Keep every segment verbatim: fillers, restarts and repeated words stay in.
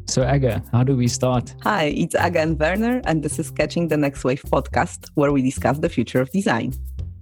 So Aga, how do we start? Hi, it's Aga and Werner, and this is Catching the Next Wave podcast, where we discuss the future of design.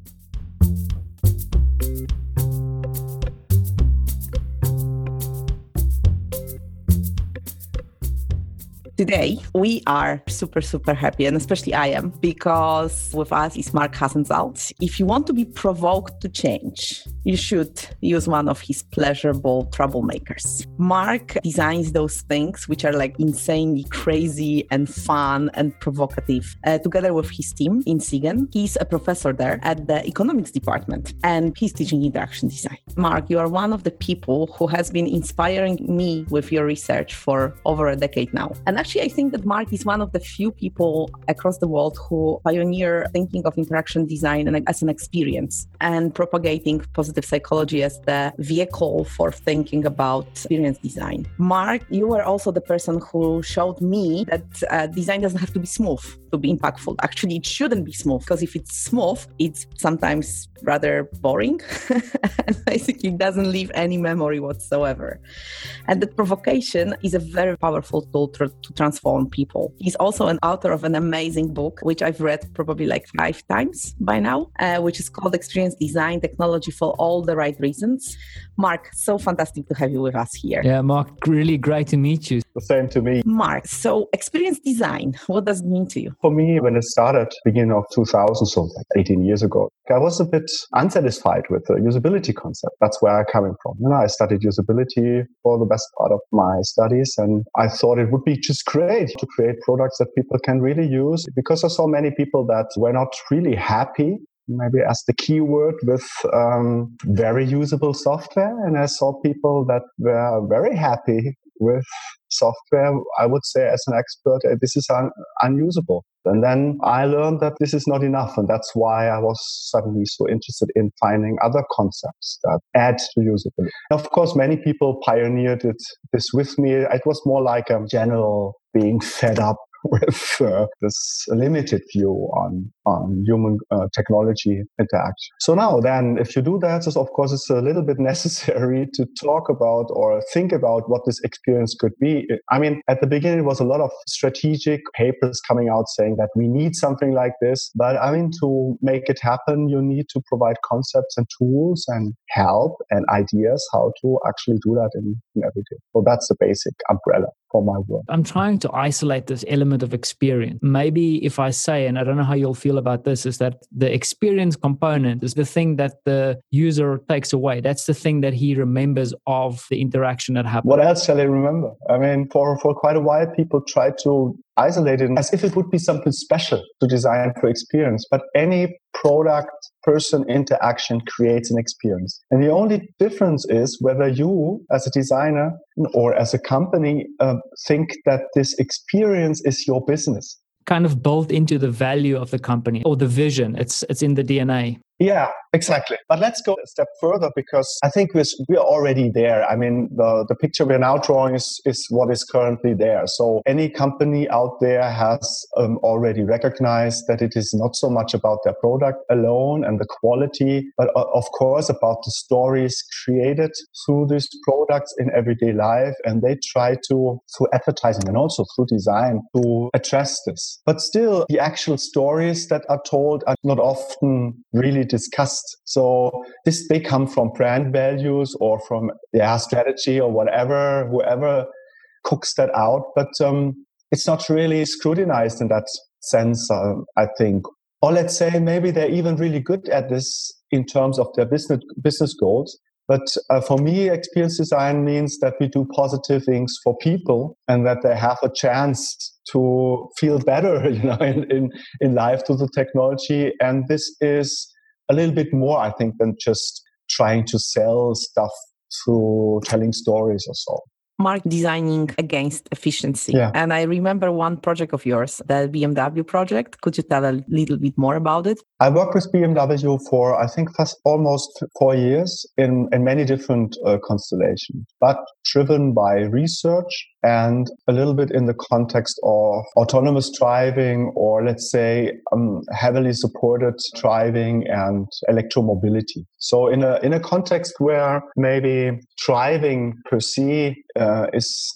Today, we are super, super happy, and especially I am, because with us is Mark Hasensalz. If you want to be provoked to change, you should use one of his pleasurable troublemakers. Mark designs those things which are like insanely crazy and fun and provocative, uh, together with his team in Siegen. He's a professor there at the economics department, and he's teaching interaction design. Mark, you are one of the people who has been inspiring me with your research for over a decade now. And actually, Actually, I think that Mark is one of the few people across the world who pioneer thinking of interaction design as an experience and propagating positive psychology as the vehicle for thinking about experience design. Mark, you were also the person who showed me that uh, design doesn't have to be smooth to be impactful. Actually, it shouldn't be smooth, because if it's smooth, it's sometimes rather boring and basically doesn't leave any memory whatsoever. And that provocation is a very powerful tool to, to transform people. He's also an author of an amazing book, which I've read probably like five times by now, uh, which is called Experience Design, Technology for All the Right Reasons. Mark, so fantastic to have you with us here. Yeah, Mark, really great to meet you. The same to me. Mark, so experience design, what does it mean to you? For me, when it started, beginning of two thousand, so like eighteen years ago, I was a bit unsatisfied with the usability concept. That's where I'm coming from. You know, I studied usability for the best part of my studies, and I thought it would be just great to create products that people can really use, because I saw many people that were not really happy, maybe as the keyword, with um, very usable software. And I saw people that were very happy with software. I would say, as an expert, uh, this is un- unusable. And then I learned that this is not enough. And that's why I was suddenly so interested in finding other concepts that add to usability. Of course, many people pioneered it, this with me. It was more like a general being fed up with uh, this limited view on, on human uh, technology interaction. So now then, if you do that, of course, it's a little bit necessary to talk about or think about what this experience could be. I mean, at the beginning, it was a lot of strategic papers coming out saying that we need something like this. But I mean, to make it happen, you need to provide concepts and tools and help and ideas how to actually do that in, in everyday. So that's the basic umbrella for my work. I'm trying to isolate this element of experience. Maybe if I say, and I don't know how you'll feel about this, is that the experience component is the thing that the user takes away. That's the thing that he remembers of the interaction that happened. What else shall he remember? I mean, for, for quite a while, people try to isolate it as if it would be something special to design for experience. But any product person interaction creates an experience. And the only difference is whether you, as a designer or as a company, uh, think that this experience is your business. Kind of built into the value of the company or the vision. It's it's in the D N A. Yeah, exactly. But let's go a step further, because I think we're, we're already there. I mean, the, the picture we're now drawing is, is what is currently there. So any company out there has um, already recognized that it is not so much about their product alone and the quality, but uh, of course about the stories created through these products in everyday life. And they try to, through advertising and also through design, to address this. But still, the actual stories that are told are not often really discussed. So this they come from brand values or from yeah strategy or whatever, whoever cooks that out. But um, it's not really scrutinized in that sense, uh, I think. Or let's say maybe they're even really good at this in terms of their business business goals. But uh, for me, experience design means that we do positive things for people and that they have a chance to feel better, you know, in, in, in life through the technology. And this is a little bit more, I think, than just trying to sell stuff through telling stories or so. Mark, designing against efficiency. Yeah. And I remember one project of yours, the B M W project. Could you tell a little bit more about it? I worked with B M W for, I think, fast, almost four years in, in many different uh, constellations, but driven by research and a little bit in the context of autonomous driving, or let's say um, heavily supported driving and electromobility. So in a in a context where maybe driving per se uh, is not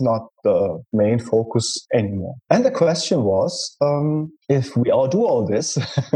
the main focus anymore. And the question was, um, if we all do all this,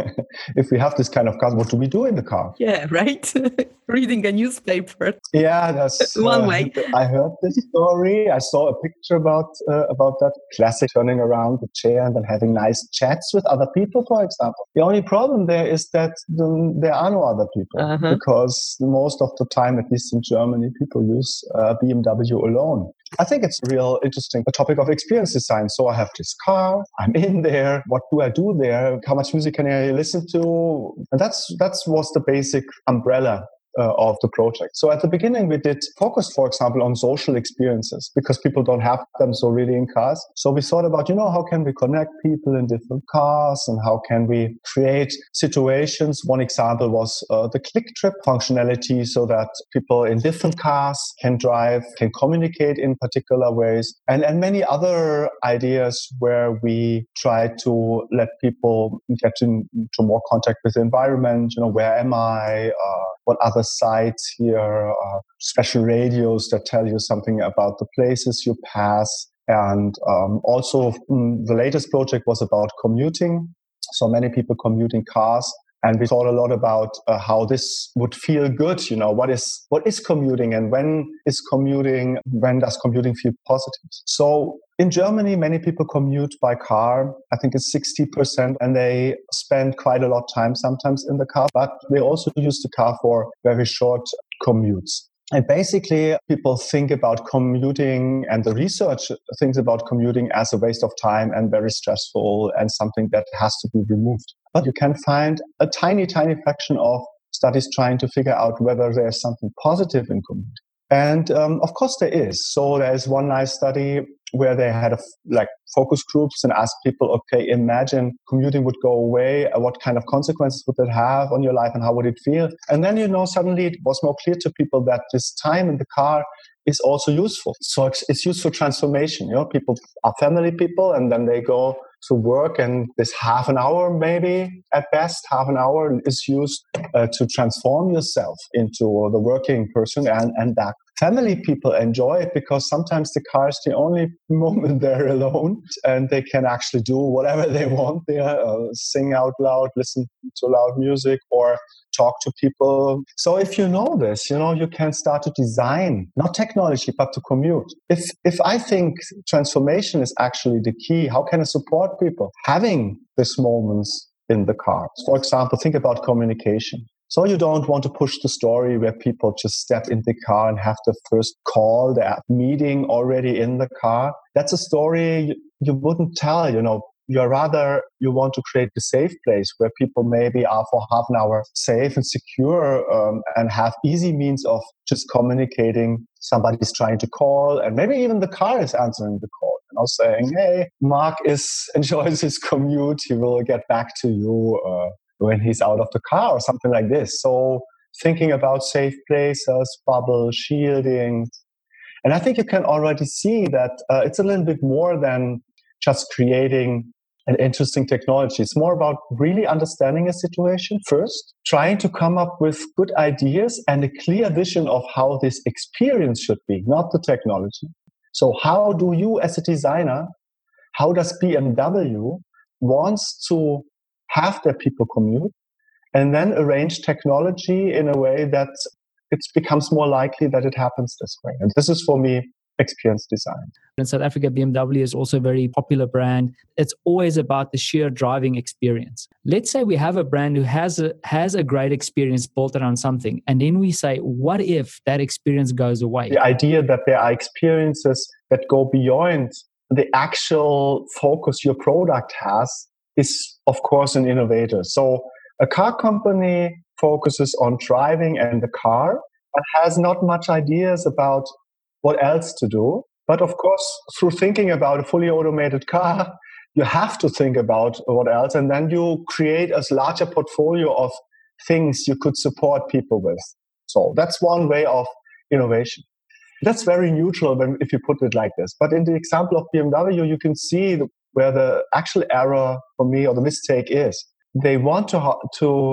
if we have this kind of car, what do we do in the car? Yeah, right? Reading a newspaper. Yeah, that's one uh, way. I heard this story. I saw a picture about uh, about that classic turning around the chair and then having nice chats with other people, for example. The only problem there is that the, there are no other people Uh-huh. because most of the time, at least in Germany, people use uh, B M W alone. I think it's a real interesting topic of experience design. So I have this car, I'm in there. What do I do there? How much music can I listen to? And that's that's was the basic umbrella Uh, of the project. So at the beginning, we did focus, for example, on social experiences because people don't have them so really in cars. So we thought about, you know, how can we connect people in different cars and how can we create situations? One example was uh, the click trip functionality so that people in different cars can drive, can communicate in particular ways, and, and many other ideas where we try to let people get into more contact with the environment. You know, where am I? Uh, what other sites here, uh, special radios that tell you something about the places you pass. And um, also mm, the latest project was about commuting. So many people commute in cars. And we thought a lot about uh, how this would feel good. You know, what is what is commuting and when is commuting, when does commuting feel positive? So in Germany, many people commute by car. I think it's sixty percent, and they spend quite a lot of time sometimes in the car, but they also use the car for very short commutes. And basically, people think about commuting, and the research thinks about commuting as a waste of time and very stressful and something that has to be removed. But you can find a tiny, tiny fraction of studies trying to figure out whether there's something positive in commuting. And um, of course there is. So there's one nice study where they had a, like focus groups and asked people, okay, imagine commuting would go away. What kind of consequences would it have on your life and how would it feel? And then, you know, suddenly it was more clear to people that this time in the car is also useful. So it's, it's used for transformation. You know, people are family people and then they go to work, and this half an hour, maybe at best, half an hour is used uh, to transform yourself into the working person and, and back. Family people enjoy it because sometimes the car is the only moment they're alone and they can actually do whatever they want there, uh, sing out loud, listen to loud music, or talk to people. So if you know this, you know, you can start to design, not technology, but to commute. If if I think transformation is actually the key, how can I support people having these moments in the car? For example, think about communication. So you don't want to push the story where people just step in the car and have the first call, their meeting already in the car. That's a story you wouldn't tell, you know. You're rather, you want to create a safe place where people maybe are for half an hour safe and secure um, and have easy means of just communicating. Somebody's trying to call and maybe even the car is answering the call, you know, saying, hey, Mark is enjoys his commute. He will get back to you uh, when he's out of the car or something like this. So thinking about safe places, bubble, shielding. And I think you can already see that uh, it's a little bit more than just creating an interesting technology. It's more about really understanding a situation first, trying to come up with good ideas and a clear vision of how this experience should be, not the technology. So how do you as a designer, how does B M W wants to have their people commute and then arrange technology in a way that it becomes more likely that it happens this way? And this is for me experience design. In South Africa, B M W is also a very popular brand. It's always about the sheer driving experience. Let's say we have a brand who has a has a great experience built around something, and then we say, what if that experience goes away? The idea that there are experiences that go beyond the actual focus your product has is, of course, an innovator. So a car company focuses on driving and the car, but has not much ideas about what else to do. But of course, through thinking about a fully automated car, you have to think about what else. And then you create a larger portfolio of things you could support people with. So that's one way of innovation. That's very neutral when, if you put it like this. But in the example of B M W, you can see the, where the actual error for me or the mistake is. They want to, to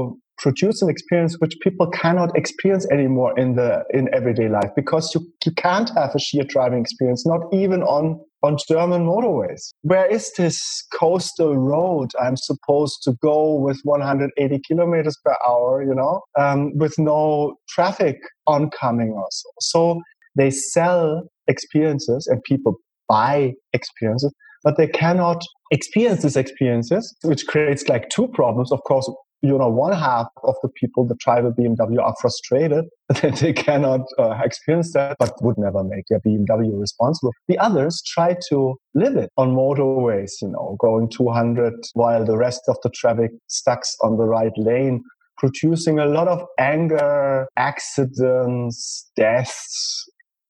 produce an experience which people cannot experience anymore in the in everyday life, because you, you can't have a shared driving experience, not even on on German motorways. Where is this coastal road I'm supposed to go with one hundred eighty kilometers per hour, you know, um, with no traffic oncoming or so. So they sell experiences and people buy experiences, but they cannot experience these experiences, which creates like two problems. Of course, you know, one half of the people that drive a B M W are frustrated that they cannot uh, experience that, but would never make their B M W responsible. The others try to live it on motorways, you know, going two hundred while the rest of the traffic stucks on the right lane, producing a lot of anger, accidents, deaths.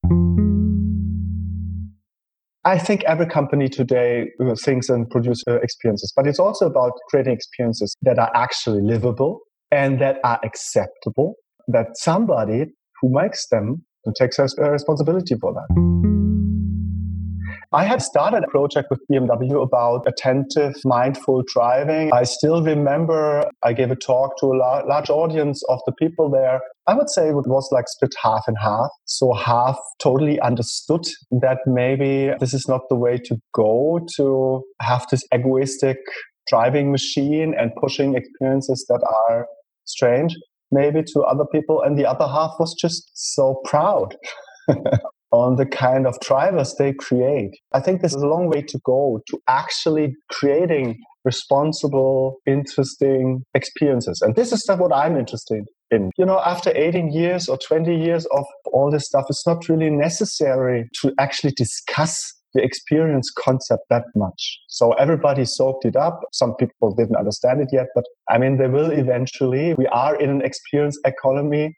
I think every company today thinks and produces experiences, but it's also about creating experiences that are actually livable and that are acceptable, that somebody who makes them takes responsibility for that. I had started a project with B M W about attentive, mindful driving. I still remember I gave a talk to a large audience of the people there. I would say it was like split half and half. So half totally understood that maybe this is not the way to go, to have this egoistic driving machine and pushing experiences that are strange maybe to other people. And the other half was just so proud on the kind of drivers they create. I think there's a long way to go to actually creating responsible, interesting experiences. And this is what I'm interested in. You know, after eighteen years or twenty years of all this stuff, it's not really necessary to actually discuss the experience concept that much. So everybody soaked it up. Some people didn't understand it yet, but I mean, they will eventually. We are in an experience economy.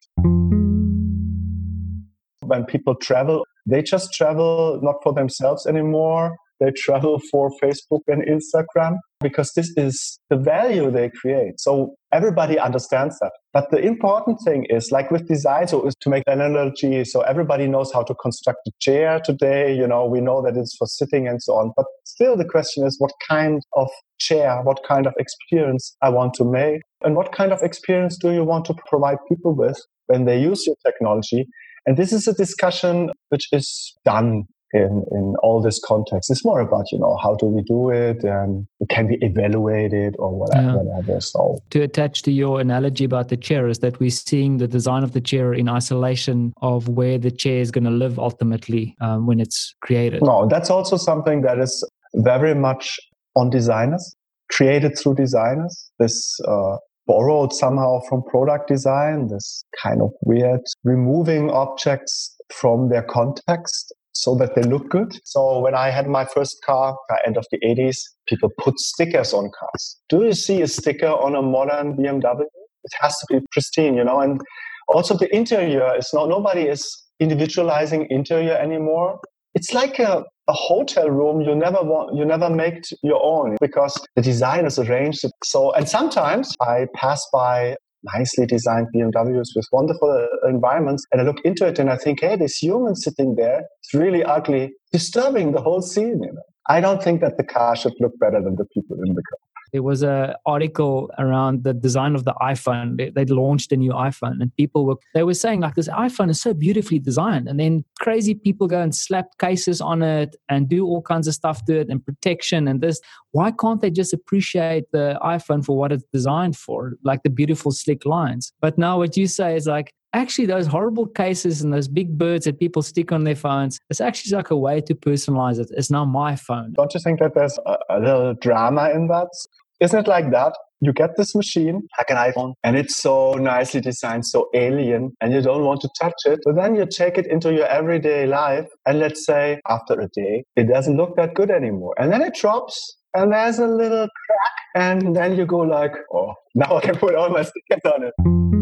When people travel, they just travel not for themselves anymore. They travel for Facebook and Instagram because this is the value they create. So everybody understands that. But the important thing is, like with design, so is to make an analogy. So everybody knows how to construct a chair today. You know, we know that it's for sitting and so on. But still the question is, what kind of chair, what kind of experience I want to make? And what kind of experience do you want to provide people with when they use your technology? And this is a discussion which is done in, in all this context. It's more about, you know, how do we do it and can we evaluate it or whatever. Yeah. whatever. So to attach to your analogy about the chair is that we're seeing the design of the chair in isolation of where the chair is going to live ultimately um, when it's created. No, that's also something that is very much on designers, created through designers. This uh, borrowed somehow from product design, this kind of weird removing objects from their context so that they look good. So when I had my first car, end of the eighties, people put stickers on cars. Do you see a sticker on a modern B M W? It has to be pristine, you know, and also the interior is not, nobody is individualizing interior anymore. It's like a, a hotel room you never want, you never make your own because the designers arranged it. So, and sometimes I pass by nicely designed B M Ws with wonderful environments and I look into it and I think, hey, this human sitting there is really ugly, disturbing the whole scene. You know? I don't think that the car should look better than the people in the car. There was an article around the design of the iPhone. They, they'd launched a new iPhone and people were, they were saying like, this iPhone is so beautifully designed. And then crazy people go and slap cases on it and do all kinds of stuff to it and protection and this. Why can't they just appreciate the iPhone for what it's designed for? Like the beautiful slick lines. But now what you say is like, actually those horrible cases and those big birds that people stick on their phones, it's actually like a way to personalize it. It's now my phone. Don't you think that there's a, a little drama in that? Isn't it like that? You get this machine, like an iPhone, and it's so nicely designed, so alien, and you don't want to touch it. But then you take it into your everyday life, and let's say after a day, it doesn't look that good anymore. And then it drops, and there's a little crack, and then you go like, oh, now I can put all my stickers on it.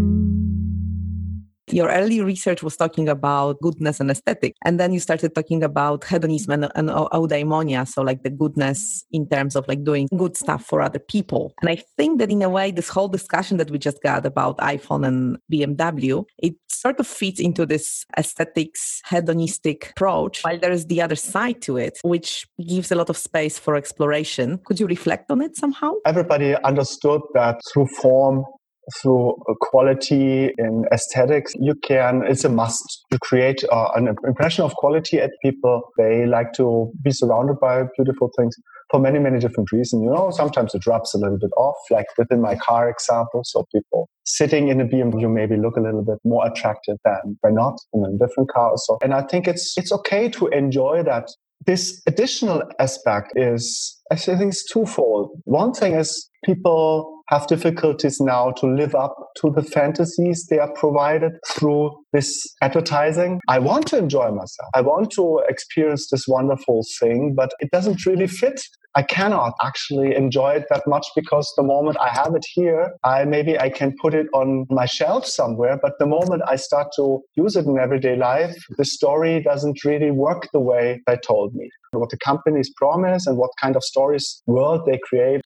Your early research was talking about goodness and aesthetic. And then you started talking about hedonism and, and eudaimonia. So like the goodness in terms of like doing good stuff for other people. And I think that in a way, this whole discussion that we just got about iPhone and B M W, it sort of fits into this aesthetics, hedonistic approach, while there is the other side to it, which gives a lot of space for exploration. Could you reflect on it somehow? Everybody understood that through form, through quality in aesthetics. You can, it's a must to create uh, an impression of quality at people. They like to be surrounded by beautiful things for many, many different reasons. You know, sometimes it rubs a little bit off, like within my car example. So people sitting in a B M W maybe look a little bit more attractive than by not in a different car. So, and I think it's it's okay to enjoy that. This additional aspect is, I think it's twofold. One thing is people have difficulties now to live up to the fantasies they are provided through this advertising. I want to enjoy myself. I want to experience this wonderful thing, but it doesn't really fit. I cannot actually enjoy it that much because the moment I have it here, I maybe I can put it on my shelf somewhere. But the moment I start to use it in everyday life, the story doesn't really work the way they told me. What the companies promise and what kind of stories world they create.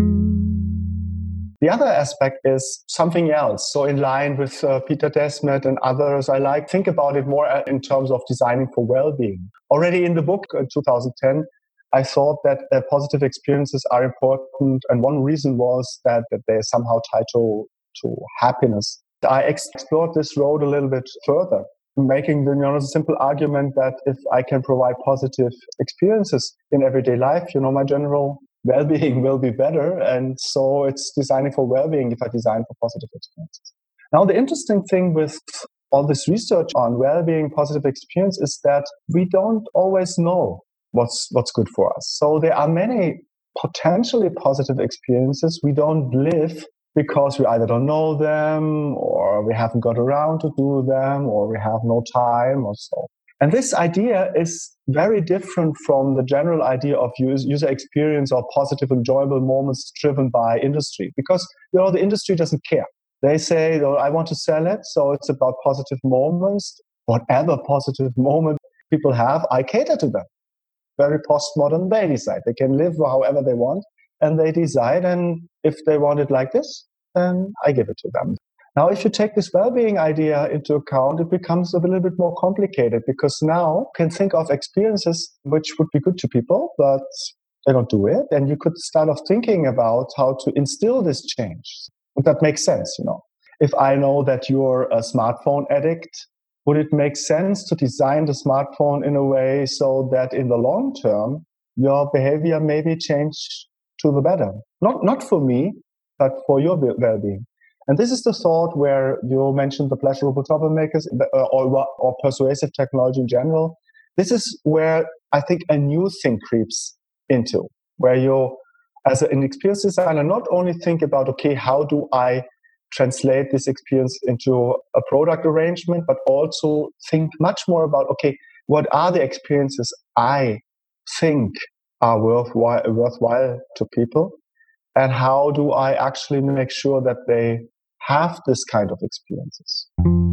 The other aspect is something else. So in line with uh, Peter Desmet and others, I like think about it more in terms of designing for well-being. Already in the book in uh, two thousand ten, I thought that uh, positive experiences are important. And one reason was that, that they're somehow tied to, to happiness. I explored this road a little bit further, making the you know, simple argument that if I can provide positive experiences in everyday life, you know, my general well-being will be better. And so it's designing for well-being if I design for positive experiences. Now, the interesting thing with all this research on well-being, positive experience is that we don't always know what's what's good for us. So there are many potentially positive experiences we don't live because we either don't know them or we haven't got around to do them or we have no time or so. And this idea is very different from the general idea of user experience or positive, enjoyable moments driven by industry. Because, you know, the industry doesn't care. They say, oh, I want to sell it, so it's about positive moments. Whatever positive moment people have, I cater to them. Very postmodern, they decide. They can live however they want, and they decide. And if they want it like this, then I give it to them. Now, if you take this well-being idea into account, it becomes a little bit more complicated because now you can think of experiences which would be good to people, but they don't do it. And you could start off thinking about how to instill this change. Would that make sense? You know, if I know that you're a smartphone addict, would it make sense to design the smartphone in a way so that in the long term, your behavior maybe change to the better? Not, not for me, but for your well-being. And this is the thought where you mentioned the pleasurable troublemakers or, or persuasive technology in general. This is where I think a new thing creeps into, where you, as an experience designer, not only think about, okay, how do I translate this experience into a product arrangement, but also think much more about, okay, what are the experiences I think are worthwhile, worthwhile to people? And how do I actually make sure that they have this kind of experiences?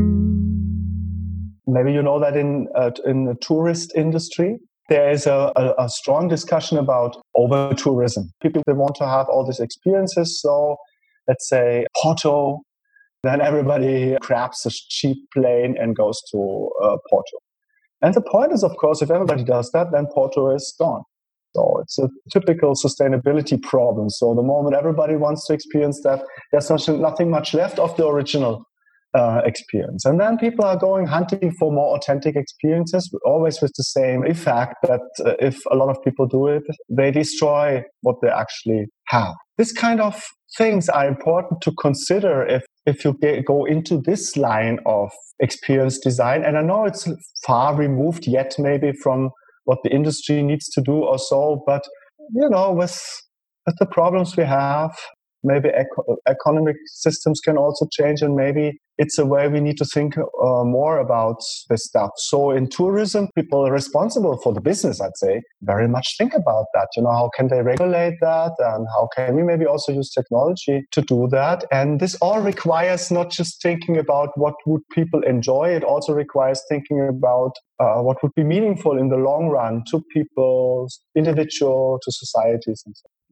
Maybe you know that in uh, in the tourist industry, there is a, a, a strong discussion about over-tourism. People, they want to have all these experiences. So let's say Porto, then everybody grabs a cheap plane and goes to uh, Porto. And the point is, of course, if everybody does that, then Porto is gone. So it's a typical sustainability problem. So the moment everybody wants to experience that, there's nothing much left of the original uh, experience. And then people are going hunting for more authentic experiences, always with the same effect that uh, if a lot of people do it, they destroy what they actually have. This kind of things are important to consider if, if you get, go into this line of experience design. And I know it's far removed yet maybe from what the industry needs to do or so. But, you know, with, with the problems we have, maybe eco- economic systems can also change, and maybe it's a way we need to think uh, more about this stuff. So in tourism, people responsible for the business, I'd say, very much think about that. You know, how can they regulate that? And how can we maybe also use technology to do that? And this all requires not just thinking about what would people enjoy. It also requires thinking about uh, what would be meaningful in the long run to people, individual, to societies and so on.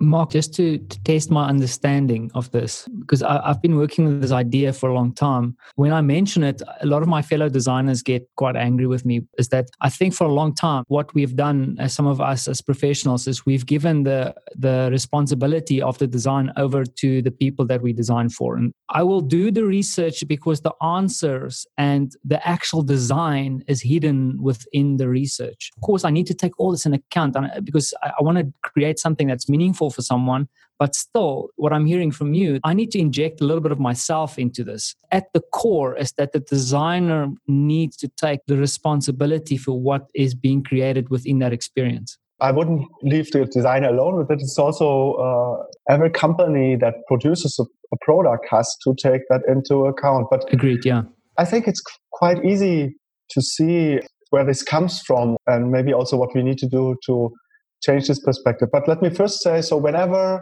Mark, just to, to test my understanding of this, because I, I've been working with this idea for a long time. When I mention it, a lot of my fellow designers get quite angry with me, is that I think for a long time, what we've done as some of us as professionals is we've given the, the responsibility of the design over to the people that we design for. And I will do the research because the answers and the actual design is hidden within the research. Of course, I need to take all this into account because I, I want to create something that's meaningful for someone. But still, what I'm hearing from you, I need to inject a little bit of myself into this. At the core is that the designer needs to take the responsibility for what is being created within that experience. I wouldn't leave the designer alone with it. It's also uh, every company that produces a, a product has to take that into account. But agreed, yeah. I think it's quite easy to see where this comes from and maybe also what we need to do to change this perspective. But let me first say, so whenever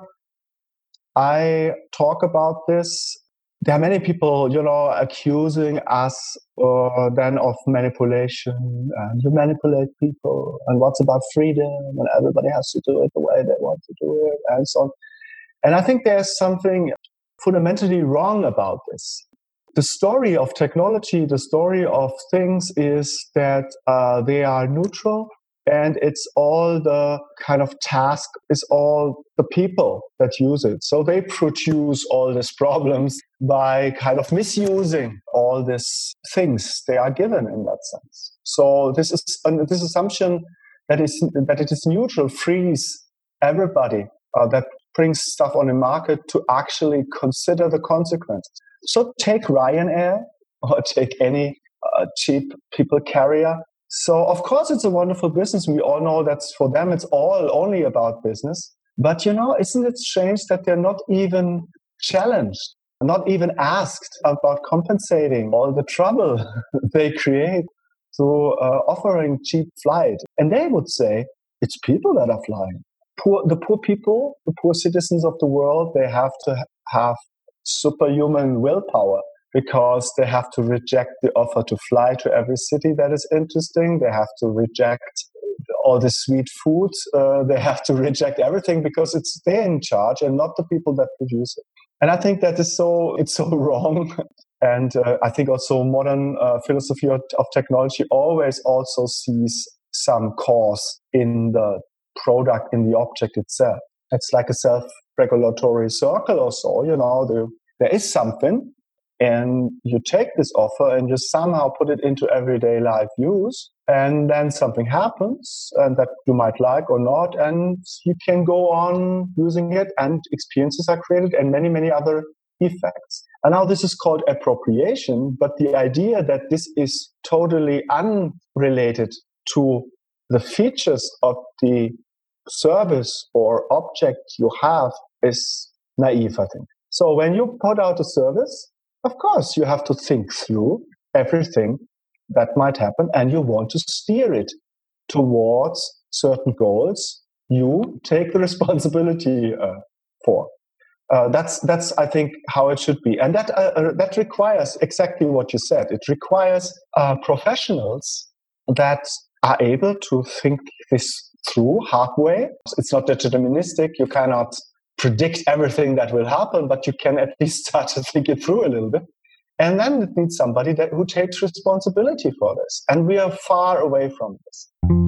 I talk about this, there are many people, you know, accusing us uh, then of manipulation, and you manipulate people, and what's about freedom, and everybody has to do it the way they want to do it, and so on. And I think there's something fundamentally wrong about this. The story of technology, the story of things is that uh, they are neutral, and it's all the kind of task is all the people that use it. So they produce all these problems by kind of misusing all these things they are given in that sense. So this is uh, this assumption that is that it is neutral frees everybody uh, that brings stuff on the market to actually consider the consequences. So take Ryanair or take any uh, cheap people carrier. So of course it's a wonderful business. We all know that for them it's all only about business. But you know, isn't it strange that they're not even challenged, not even asked about compensating all the trouble they create through uh, offering cheap flight? And they would say it's people that are flying. Poor, the poor people, the poor citizens of the world, they have to have superhuman willpower, because they have to reject the offer to fly to every city that is interesting. They have to reject all the sweet food. Uh, they have to reject everything because it's they're in charge and not the people that produce it. And I think that is so, it's so wrong. And uh, I think also modern uh, philosophy of, of technology always also sees some cause in the product, in the object itself. It's like a self-regulatory circle or so, you know, the, there is something, and you take this offer and you somehow put it into everyday life use, and then something happens and that you might like or not, and you can go on using it, and experiences are created and many, many other effects. And now this is called appropriation, but the idea that this is totally unrelated to the features of the service or object you have is naive, I think. So when you put out a service, of course, you have to think through everything that might happen, and you want to steer it towards certain goals you take the responsibility uh, for. Uh, that's, that's, I think, how it should be. And that, uh, that requires exactly what you said. It requires uh, professionals that are able to think this through halfway. It's not deterministic. You cannot predict everything that will happen, but you can at least start to think it through a little bit. And then it needs somebody that who takes responsibility for this. And we are far away from this.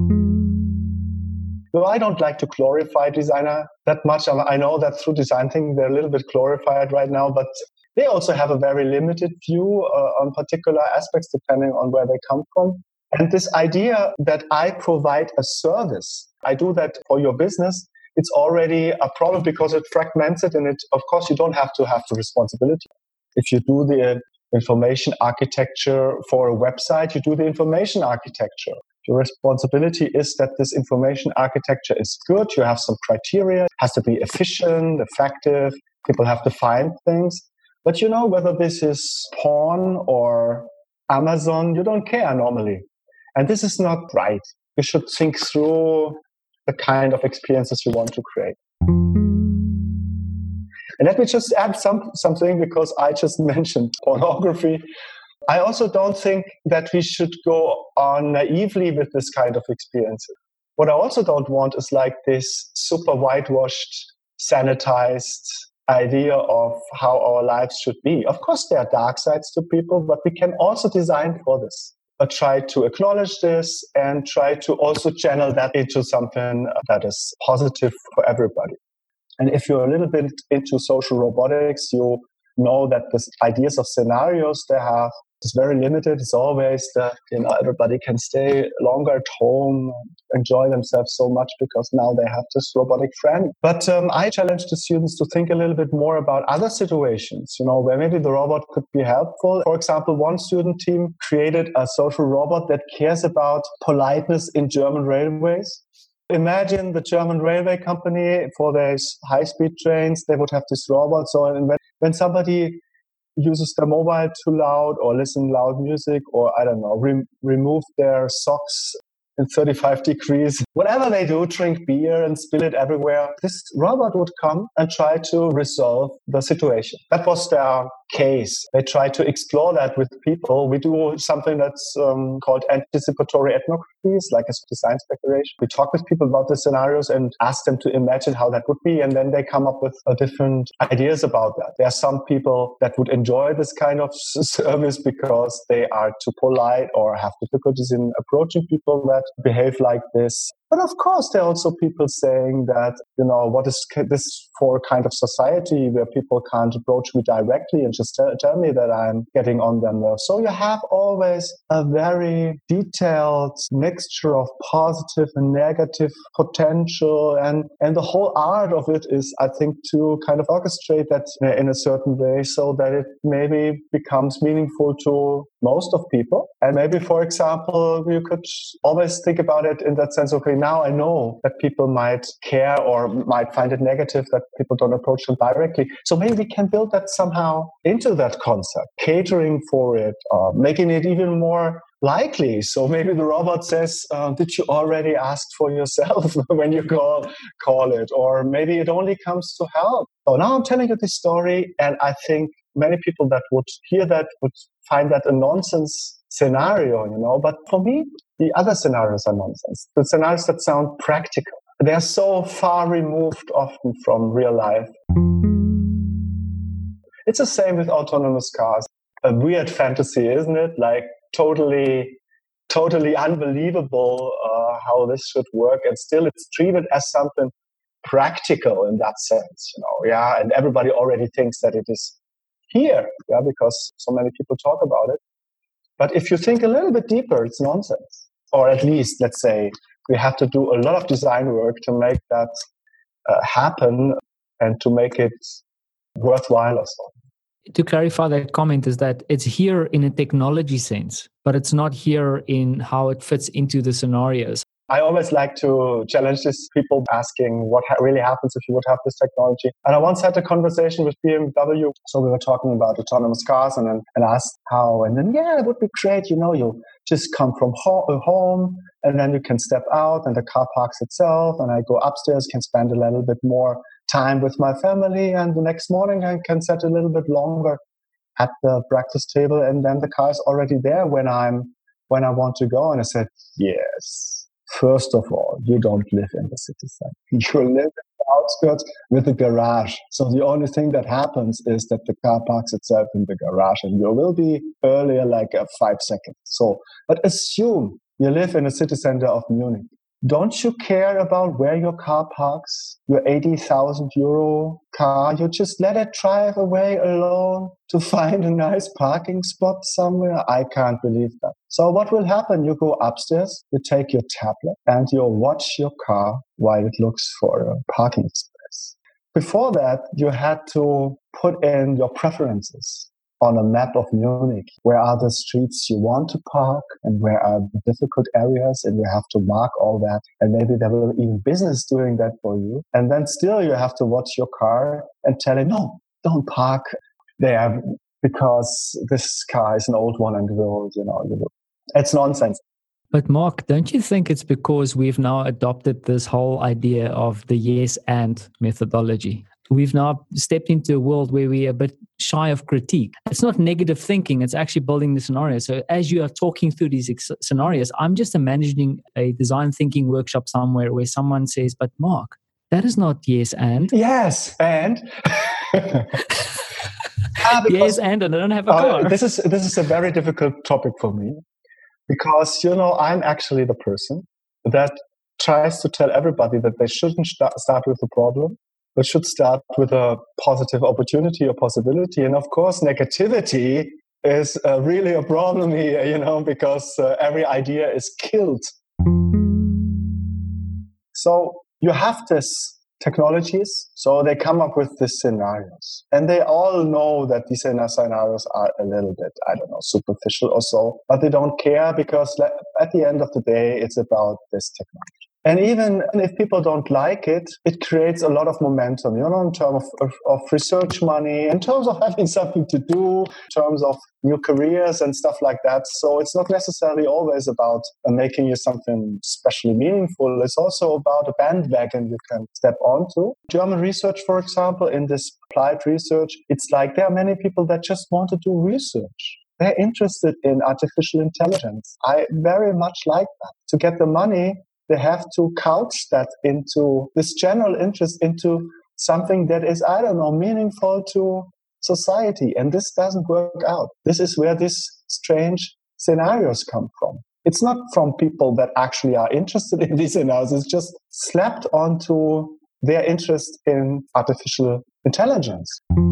Though I don't like to glorify designer that much. I know that through design thinking, they're a little bit glorified right now, but they also have a very limited view uh, on particular aspects depending on where they come from. And this idea that I provide a service, I do that for your business, it's already a problem because it fragments it, and it, of course, you don't have to have the responsibility. If you do the information architecture for a website, you do the information architecture. Your responsibility is that this information architecture is good. You have some criteria. It has to be efficient, effective. People have to find things. But you know, whether this is porn or Amazon, you don't care normally. And this is not right. You should think through the kind of experiences you want to create. And let me just add some, something, because I just mentioned pornography. I also don't think that we should go on naively with this kind of experiences. What I also don't want is like this super whitewashed sanitized idea of how our lives should be. Of course, there are dark sides to people, but we can also design for this. But try to acknowledge this and try to also channel that into something that is positive for everybody. And if you're a little bit into social robotics, you know that the ideas of scenarios they have is very limited. It's always that, you know, everybody can stay longer at home, enjoy themselves so much because now they have this robotic friend. But um, I challenge the students to think a little bit more about other situations, you know, where maybe the robot could be helpful. For example, one student team created a social robot that cares about politeness in German railways. Imagine the German railway company for their high-speed trains, they would have this robot. So when, when somebody uses their mobile too loud or listen loud music or, I don't know, re- remove their socks in thirty-five degrees, whatever they do, drink beer and spill it everywhere, this robot would come and try to resolve the situation. That was their case. They try to explore that with people. We do something that's um, called anticipatory ethnographies, like a design speculation. We talk with people about the scenarios and ask them to imagine how that would be, and then they come up with uh, different ideas about that. There are some people that would enjoy this kind of service because they are too polite or have difficulties in approaching people that behave like this. But of course, there are also people saying that, you know, what is this for kind of society where people can't approach me directly and just tell, tell me that I'm getting on their nerves. So you have always a very detailed mixture of positive and negative potential. And, and the whole art of it is, I think, to kind of orchestrate that in a certain way so that it maybe becomes meaningful to most of people. And maybe, for example, you could always think about it in that sense, okay, now I know that people might care or might find it negative that people don't approach them directly. So maybe we can build that somehow into that concept, catering for it, uh, making it even more likely. So maybe the robot says, uh, did you already ask for yourself when you call, call it? Or maybe it only comes to help. So now I'm telling you this story, and I think many people that would hear that would find that a nonsense scenario, you know. But for me, the other scenarios are nonsense. The scenarios that sound practical. They're so far removed often from real life. It's the same with autonomous cars. A weird fantasy, isn't it? Like totally, totally unbelievable uh, how this should work. And still it's treated as something practical in that sense, you know. Yeah, and everybody already thinks that it is here, yeah, because so many people talk about it. But if you think a little bit deeper, it's nonsense. Or at least, let's say, we have to do a lot of design work to make that uh, happen and to make it worthwhile or so. To clarify that comment is that it's here in a technology sense, but it's not here in how it fits into the scenarios. I always like to challenge these people asking what ha- really happens if you would have this technology. And I once had a conversation with B M W. So we were talking about autonomous cars and then and asked how. And then, yeah, it would be great. You know, you just come from ho- home and then you can step out and the car parks itself. And I go upstairs, can spend a little bit more time with my family. And the next morning I can sit a little bit longer at the breakfast table. And then the car is already there when I'm when I want to go. And I said, yes. First of all, you don't live in the city center. You live in the outskirts with a garage. So the only thing that happens is that the car parks itself in the garage and you will be earlier like uh, five seconds. So, but assume you live in a city center of Munich. Don't you care about where your car parks, your eighty thousand euro car? You just let it drive away alone to find a nice parking spot somewhere? I can't believe that. So what will happen? You go upstairs, you take your tablet, and you watch your car while it looks for a parking space. Before that, you had to put in your preferences on a map of Munich. Where are the streets you want to park and where are the difficult areas? And you have to mark all that. And maybe there will be even business doing that for you. And then still you have to watch your car and tell it, no, don't park there because this car is an old one and will, you know, you know. It's nonsense. But Mark, don't you think it's because we've now adopted this whole idea of the yes and methodology? We've now stepped into a world where we're a bit shy of critique. It's not negative thinking, it's actually building the scenario. So as you are talking through these ex- scenarios, I'm just imagining a design thinking workshop somewhere where someone says, but Mark, That is not yes and. Yes, and... ah, because, yes, and, and I don't have a car. Uh, this is this is a very difficult topic for me because, you know, I'm actually the person that tries to tell everybody that they shouldn't st- start with a problem, but should start with a positive opportunity or possibility. And of course, negativity is uh, really a problem here, you know, because uh, every idea is killed. So you have this technologies, so they come up with these scenarios. And they all know that these scenarios are a little bit, I don't know, superficial or so, but they don't care because at the end of the day, it's about this technology. And even if people don't like it, it creates a lot of momentum, you know, in terms of, of, of research money, in terms of having something to do, in terms of new careers and stuff like that. So it's not necessarily always about uh, making you something especially meaningful. It's also about a bandwagon you can step onto. German research, for example, in this applied research, it's like there are many people that just want to do research. They're interested in artificial intelligence. I very much like that. To get the money, they have to couch that into this general interest into something that is, I don't know, meaningful to society. And this doesn't work out. This is where these strange scenarios come from. It's not from people that actually are interested in these scenarios. It's just slapped onto their interest in artificial intelligence.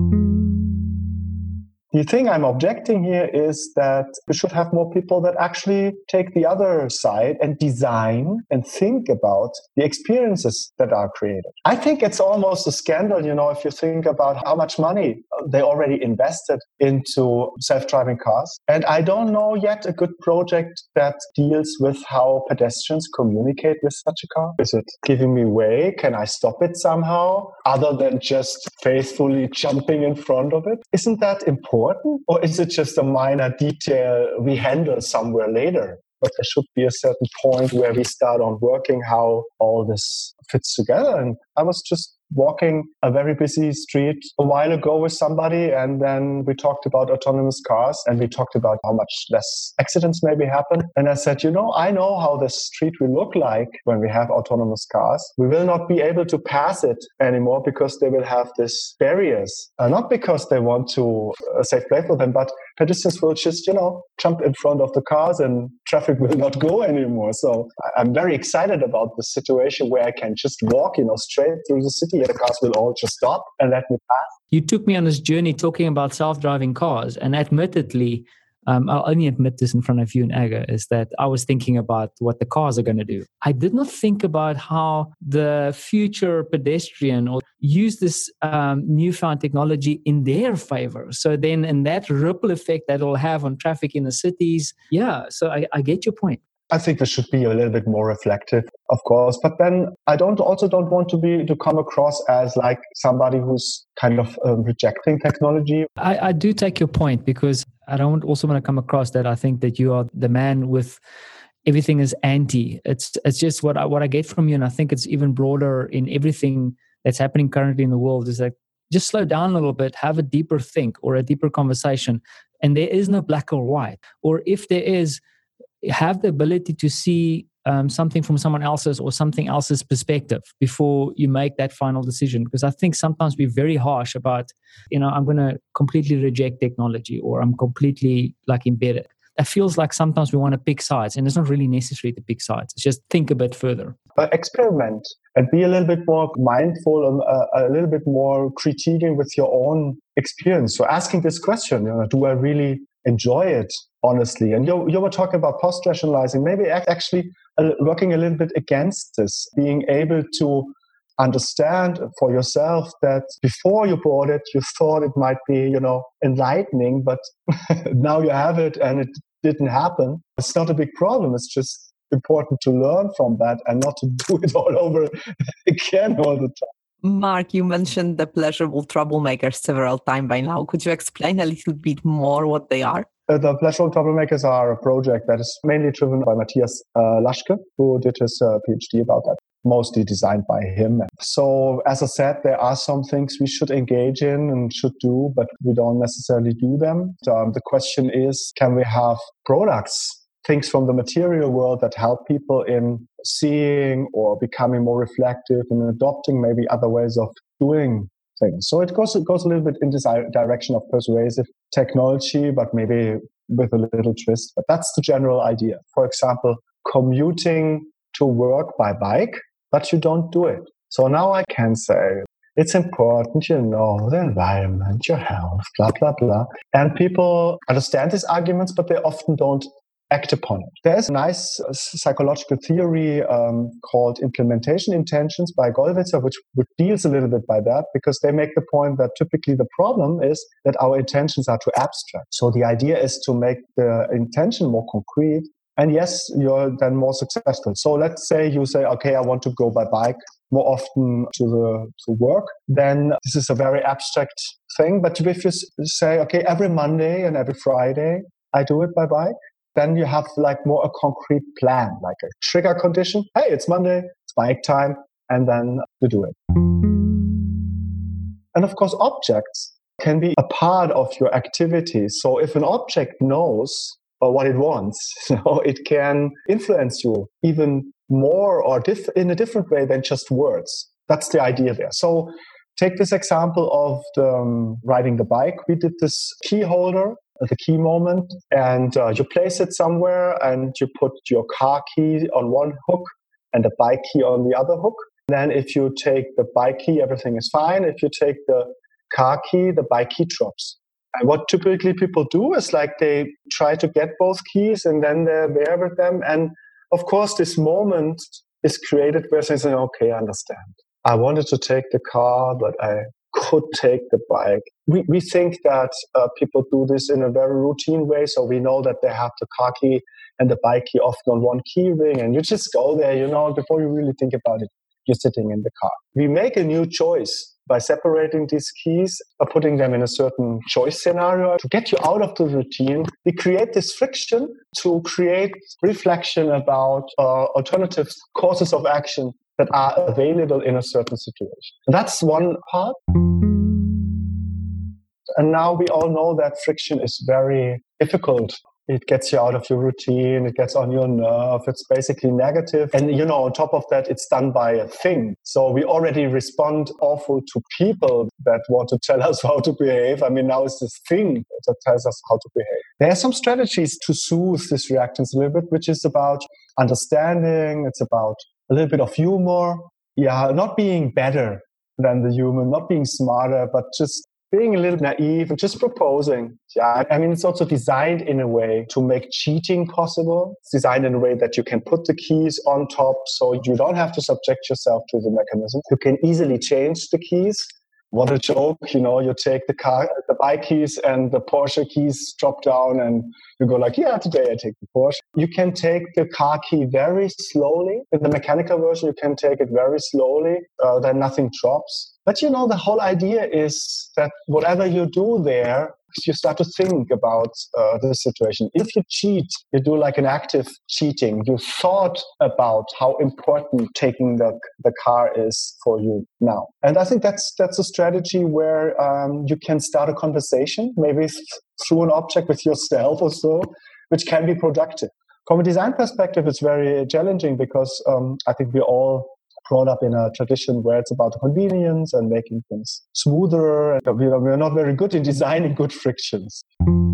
The thing I'm objecting here is that we should have more people that actually take the other side and design and think about the experiences that are created. I think it's almost a scandal, you know, if you think about how much money they already invested into self-driving cars. And I don't know yet a good project that deals with how pedestrians communicate with such a car. Is it giving me way? Can I stop it somehow? Other than just faithfully jumping in front of it? Isn't that important? Or is it just a minor detail we handle somewhere later? But there should be a certain point where we start on working how all this fits together. And I was just walking a very busy street a while ago with somebody, and then we talked about autonomous cars, and we talked about how much less accidents maybe happen. And I said, you know, I know how the street will look like when we have autonomous cars. We will not be able to pass it anymore because they will have these barriers. Uh, not because they want to uh, save place for them, but pedestrians will just, you know, jump in front of the cars and traffic will not go anymore. So I'm very excited about the situation where I can just walk, you know, straight through the city and the cars will all just stop and let me pass. You took me on this journey talking about self-driving cars, and admittedly, um, I'll only admit this in front of you and Aga, is that I was thinking about what the cars are going to do. I did not think about how the future pedestrian or use this um, newfound technology in their favor. So then in that ripple effect that it'll have on traffic in the cities, yeah, so I, I get your point. I think we should be a little bit more reflective, of course. But then I don't also don't want to be to come across as like somebody who's kind of um, rejecting technology. I, I do take your point, because I don't also want to come across that I think that you are the man with everything is anti. It's it's just what I, what I get from you, and I think it's even broader in everything that's happening currently in the world, is that just slow down a little bit, have a deeper think or a deeper conversation. And there is no black or white. Or if there is, have the ability to see um, something from someone else's or something else's perspective before you make that final decision. Because I think sometimes we're very harsh about, you know, I'm going to completely reject technology or I'm completely like embedded. That feels like sometimes we want to pick sides, and it's not really necessary to pick sides. It's just think a bit further. Uh, experiment and be a little bit more mindful and uh, a little bit more critiquing with your own experience. So asking this question, you know, do I really enjoy it, honestly? And you, you were talking about post-rationalizing, maybe actually uh, working a little bit against this, being able to understand for yourself that before you bought it, you thought it might be, you know, enlightening, but now you have it and it didn't happen. It's not a big problem. It's just important to learn from that and not to do it all over again all the time. Mark, you mentioned the pleasurable troublemakers several times by now. Could you explain a little bit more what they are? Uh, the Pleasurable Troublemakers are a project that is mainly driven by Matthias uh, Laschke, who did his uh, PhD about that, mostly designed by him. So, as I said, there are some things we should engage in and should do, but we don't necessarily do them. Um, the question is, can we have products things from the material world that help people in seeing or becoming more reflective and adopting maybe other ways of doing things. So it goes, it goes a little bit in this direction of persuasive technology, but maybe with a little twist. But that's the general idea. For example, commuting to work by bike, but you don't do it. So now I can say, it's important, you know, the environment, your health, blah, blah, blah. And people understand these arguments, but they often don't act upon it. There's a nice psychological theory um, called implementation intentions by Gollwitzer, which, which deals a little bit by that, because they make the point that typically the problem is that our intentions are too abstract. So the idea is to make the intention more concrete. And yes, you're then more successful. So let's say you say, okay, I want to go by bike more often to the to work. Then this is a very abstract thing. But if you say, okay, every Monday and every Friday, I do it by bike, then you have like more a concrete plan, like a trigger condition. Hey, it's Monday, it's bike time, and then you do it. And of course, objects can be a part of your activity. So if an object knows or what it wants, so it can influence you even more or diff- in a different way than just words. That's the idea there. So take this example of the, um, riding the bike. We did this key holder at the key moment, and uh, you place it somewhere and you put your car key on one hook and the bike key on the other hook. And then if you take the bike key, everything is fine. If you take the car key, the bike key drops. And what typically people do is like they try to get both keys and then they're there with them. And of course, this moment is created where they say, okay, I understand. I wanted to take the car, but I could take the bike. We we think that uh, people do this in a very routine way. So we know that they have the car key and the bike key often on one key ring. And you just go there, you know, before you really think about it, you're sitting in the car. We make a new choice by separating these keys or putting them in a certain choice scenario to get you out of the routine. We create this friction to create reflection about uh, alternative courses of action that are available in a certain situation. That's one part. And now we all know that friction is very difficult. It gets you out of your routine. It gets on your nerve. It's basically negative. And, you know, on top of that, it's done by a thing. So we already respond awful to people that want to tell us how to behave. I mean, now it's this thing that tells us how to behave. There are some strategies to soothe this reactions a little bit, which is about understanding. It's about a little bit of humor. Yeah, not being better than the human, not being smarter, but just being a little naive and just proposing. Yeah, I mean, it's also designed in a way to make cheating possible. It's designed in a way that you can put the keys on top so you don't have to subject yourself to the mechanism. You can easily change the keys. What a joke, you know, you take the car, the bike keys and the Porsche keys drop down and you go like, yeah, today I take the Porsche. You can take the car key very slowly. In the mechanical version, you can take it very slowly, uh, then nothing drops. But, you know, the whole idea is that whatever you do there, you start to think about uh, the situation. If you cheat, you do like an active cheating. You thought about how important taking the, the car is for you now. And I think that's that's a strategy where um, you can start a conversation, maybe th- through an object with yourself or so, which can be productive. From a design perspective, it's very challenging because um, I think we're all brought up in a tradition where it's about convenience and making things smoother. And we're not very good in designing good frictions.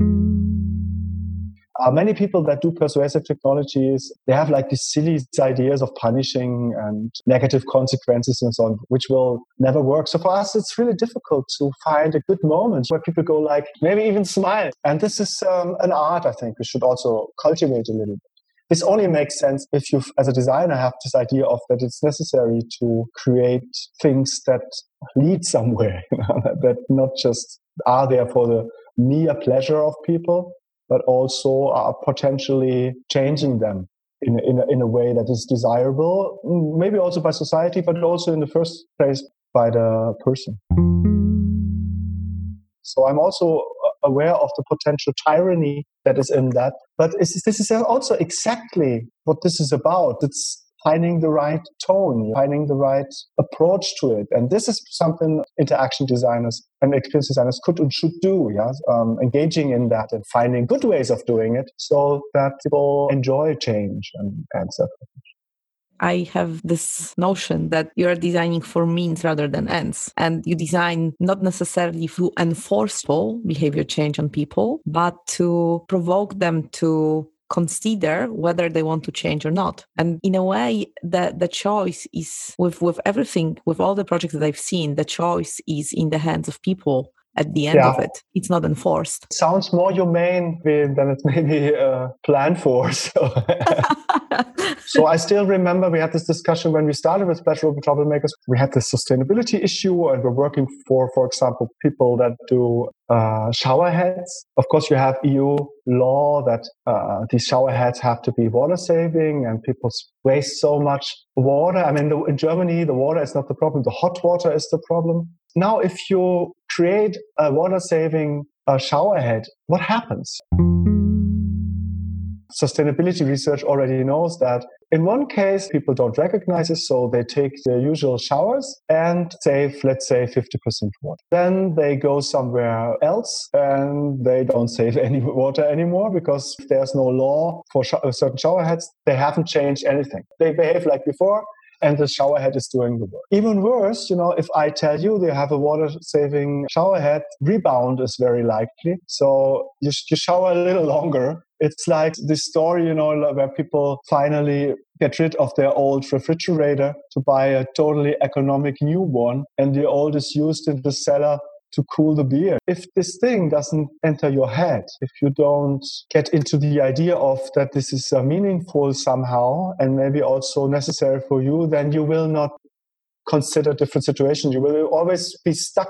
Uh, many people that do persuasive technologies, they have like these silly ideas of punishing and negative consequences and so on, which will never work. So for us, it's really difficult to find a good moment where people go like, maybe even smile. And this is um, an art, I think we should also cultivate a little bit. This only makes sense if you, as a designer, have this idea of that it's necessary to create things that lead somewhere, you know, that not just are there for the mere pleasure of people, but also are potentially changing them in, in, a, in a way that is desirable, maybe also by society, but also in the first place by the person. So I'm also aware of the potential tyranny that is in that. But it's, this is also exactly what this is about. It's finding the right tone, finding the right approach to it. And this is something interaction designers and experience designers could and should do, yeah? Um, engaging in that and finding good ways of doing it so that people enjoy change and, and so forth. I have this notion that you're designing for means rather than ends. And you design not necessarily to enforce behavior change on people, but to provoke them to consider whether they want to change or not. And in a way, the, the choice is with, with everything, with all the projects that I've seen, the choice is in the hands of people. At the end yeah. of it, it's not enforced. It sounds more humane than it's maybe uh, planned for. So. So I still remember we had this discussion when we started with Pleasurable Troublemakers. We had this sustainability issue, and we're working for, for example, people that do uh, shower heads. Of course, you have E U law that uh, these shower heads have to be water saving, and people waste so much water. I mean, the, in Germany, the water is not the problem. The hot water is the problem. Now, if you create a water-saving uh, shower head, what happens? Sustainability research already knows that in one case, people don't recognize it, so they take their usual showers and save, let's say, fifty percent water. Then they go somewhere else and they don't save any water anymore because there's no law for sh- certain shower heads. They haven't changed anything. They behave like before, and the shower head is doing the work. Even worse, you know, if I tell you they have a water-saving shower head, rebound is very likely. So you, you shower a little longer. It's like this story, you know, where people finally get rid of their old refrigerator to buy a totally economic new one, and the old is used in the cellar to cool the beer. If this thing doesn't enter your head, if you don't get into the idea of that this is uh, meaningful somehow and maybe also necessary for you, then you will not consider different situations. You will always be stuck.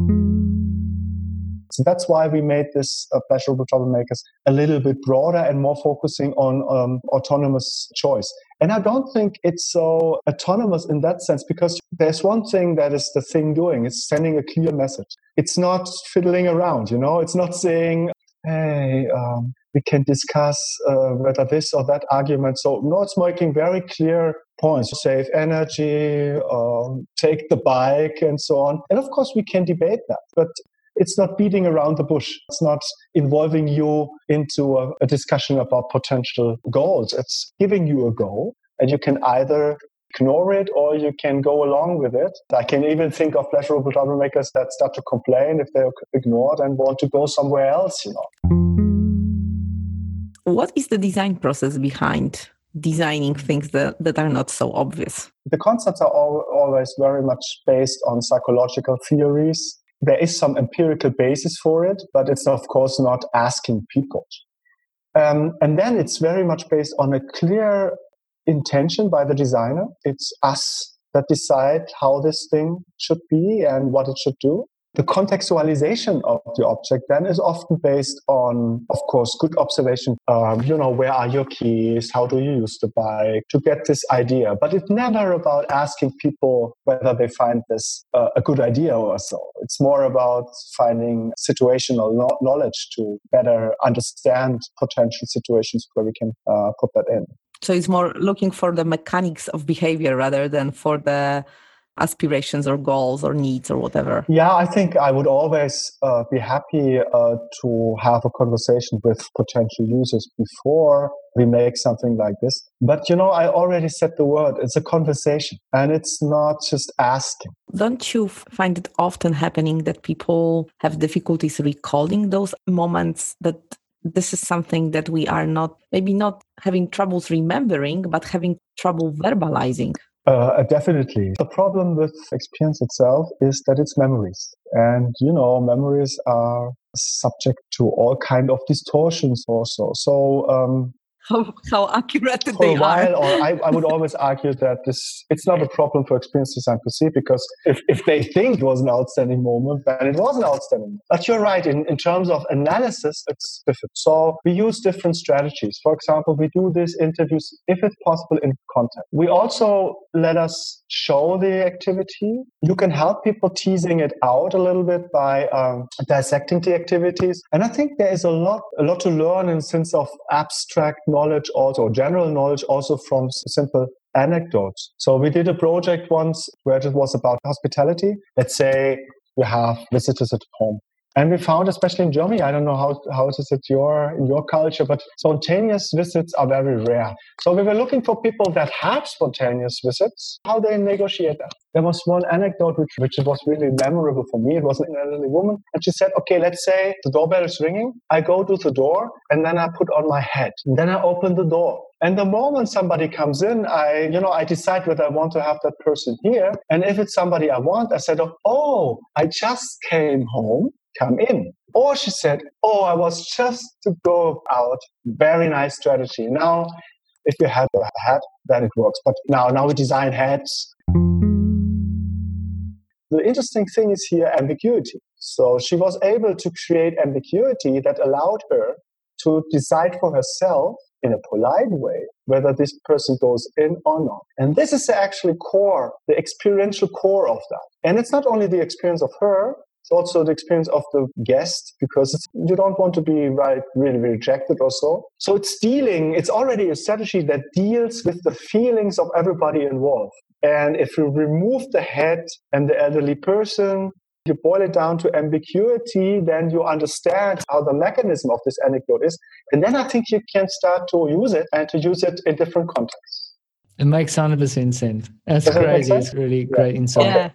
So that's why we made this uh, Pleasurable Troublemakers a little bit broader and more focusing on um, autonomous choice. And I don't think it's so autonomous in that sense, because there's one thing that is the thing doing. It's sending a clear message. It's not fiddling around, you know. It's not saying, hey, um, we can discuss uh, whether this or that argument. So no, it's making very clear points. Save energy, um, take the bike, and so on. And of course, we can debate that. But it's not beating around the bush. It's not involving you into a, a discussion about potential goals. It's giving you a goal, and you can either ignore it or you can go along with it. I can even think of pleasurable troublemakers that start to complain if they're ignored and want to go somewhere else, you know. What is the design process behind designing things that, that are not so obvious? The concepts are all, always very much based on psychological theories. There is some empirical basis for it, but it's of course not asking people. Um, and then it's very much based on a clear intention by the designer. It's us that decide how this thing should be and what it should do. The contextualization of the object then is often based on, of course, good observation. Um, you know, where are your keys? How do you use the bike? To get this idea. But it's never about asking people whether they find this uh, a good idea or so. It's more about finding situational no- knowledge to better understand potential situations where we can uh, put that in. So it's more looking for the mechanics of behavior rather than for the aspirations or goals or needs or whatever. Yeah, I think I would always uh, be happy uh, to have a conversation with potential users before we make something like this. But, you know, I already said the word. It's a conversation, and it's not just asking. Don't you find it often happening that people have difficulties recalling those moments, that this is something that we are not, maybe not having troubles remembering, but having trouble verbalizing? Uh, definitely. The problem with experience itself is that it's memories. And, you know, memories are subject to all kind of distortions also. So, um, How, how accurate for they a while, are. or I, I would always argue that this it's not a problem for experience design to see, because if, if they think it was an outstanding moment, then it was an outstanding moment. But you're right, in, in terms of analysis, it's different. So we use different strategies. For example, we do these interviews, if it's possible, in context. We also let us show the activity. You can help people teasing it out a little bit by um, dissecting the activities. And I think there is a lot, a lot to learn in the sense of abstract knowledge also, general knowledge also from simple anecdote. So we did a project once where it was about hospitality. Let's say you have visitors at home. And we found, especially in Germany, I don't know how, how it is at your, in your culture, but spontaneous visits are very rare. So we were looking for people that have spontaneous visits, how they negotiate that. There was one anecdote which, which was really memorable for me. It was an elderly woman. And she said, okay, let's say the doorbell is ringing. I go to the door and then I put on my hat. And then I open the door. And the moment somebody comes in, I, you know, I decide whether I want to have that person here. And if it's somebody I want, I said, oh, I just came home. Come in. Or she said, oh, I was just to go out. Very nice strategy. Now, if you have a hat, then it works. But now, now we design hats. The interesting thing is here ambiguity. So she was able to create ambiguity that allowed her to decide for herself in a polite way whether this person goes in or not. And this is the actually core, the experiential core of that. And it's not only the experience of her, it's also the experience of the guest, because it's, you don't want to be right, really rejected or so. So it's dealing, it's already a strategy that deals with the feelings of everybody involved. And if you remove the head and the elderly person, you boil it down to ambiguity, then you understand how the mechanism of this anecdote is. And then I think you can start to use it and to use it in different contexts. It makes one hundred percent sense. That's Does that make crazy. sense? It's really Yeah. great insight. Yeah.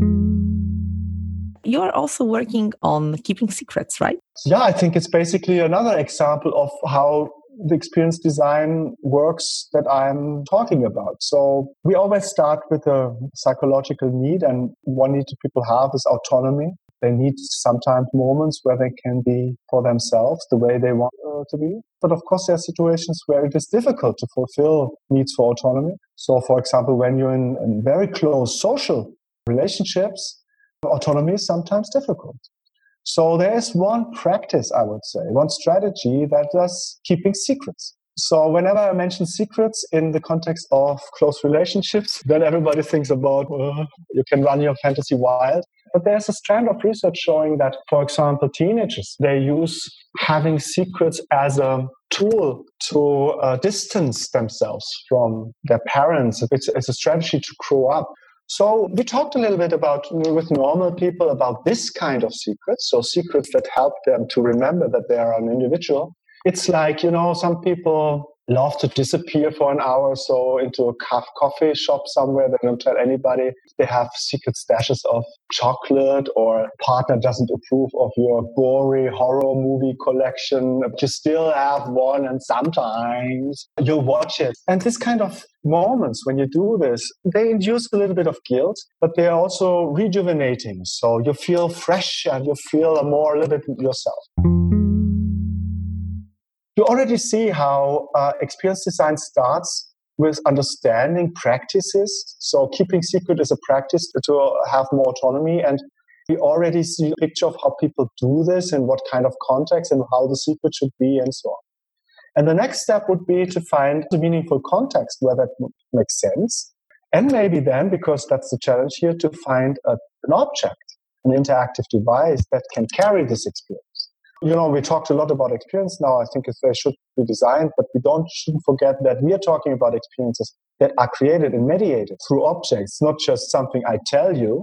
You are also working on keeping secrets, right? Yeah, I think it's basically another example of how the experience design works that I'm talking about. So we always start with a psychological need, and one need that people have is autonomy. They need sometimes moments where they can be for themselves the way they want uh, to be. But of course, there are situations where it is difficult to fulfill needs for autonomy. So for example, when you're in, in very close social relationships, autonomy is sometimes difficult. So there is one practice, I would say, one strategy that is keeping secrets. So whenever I mention secrets in the context of close relationships, then everybody thinks about, uh, you can run your fantasy wild. But there's a strand of research showing that, for example, teenagers, they use having secrets as a tool to uh, distance themselves from their parents. It's, it's a strategy to grow up. So we talked a little bit about, with normal people, about this kind of secrets. So secrets that help them to remember that they are an individual. It's like, you know, some people love to disappear for an hour or so into a coffee shop somewhere. They don't tell anybody. They have secret stashes of chocolate, or partner doesn't approve of your gory horror movie collection. But you still have one, and sometimes you watch it. And this kind of moments when you do this, they induce a little bit of guilt, but they are also rejuvenating. So you feel fresh and you feel more a little bit yourself. You already see how uh, experience design starts with understanding practices. So keeping secret is a practice to have more autonomy. And we already see a picture of how people do this and what kind of context and how the secret should be and so on. And the next step would be to find a meaningful context where that makes sense. And maybe then, because that's the challenge here, to find a, an object, an interactive device that can carry this experience. You know, we talked a lot about experience now. I think they should be designed, but we don't shouldn't forget that we are talking about experiences that are created and mediated through objects, not just something I tell you.